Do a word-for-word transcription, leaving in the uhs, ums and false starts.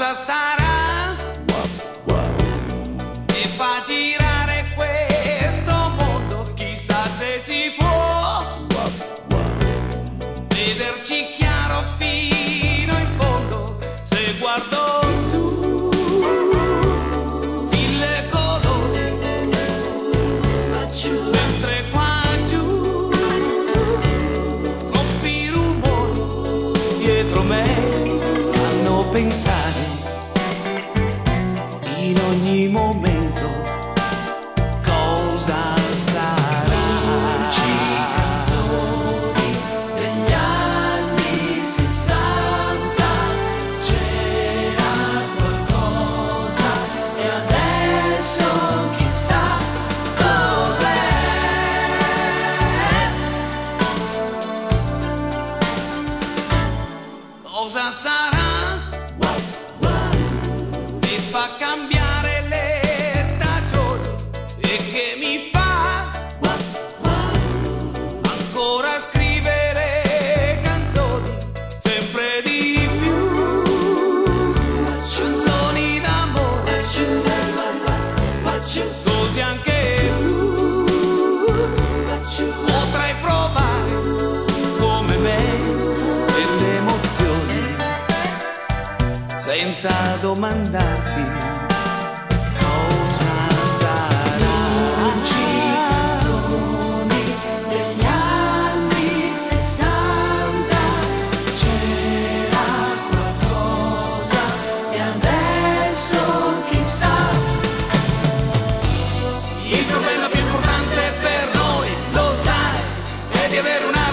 Cosa sarà che fa girare questo mondo? Chissà se si può vederci chiaro fino in fondo. Se guardo su il colore, mentre qua giù troppi rumori dietro me fanno pensare in ogni momento cosa sarà. Dolci canzoni degli anni sessanta, c'era qualcosa e adesso chissà dov'è. Cosa sarà che fa cambiare le stagioni e che mi fa ancora scrivere canzoni sempre di più, canzoni d'amore, così anche tu potrai provare come me delle emozioni senza domandarti cosa sarà. Dolci canzoni degli anni sessanta, c'era qualcosa e adesso chissà. Il problema più importante per noi, lo sai, è di avere una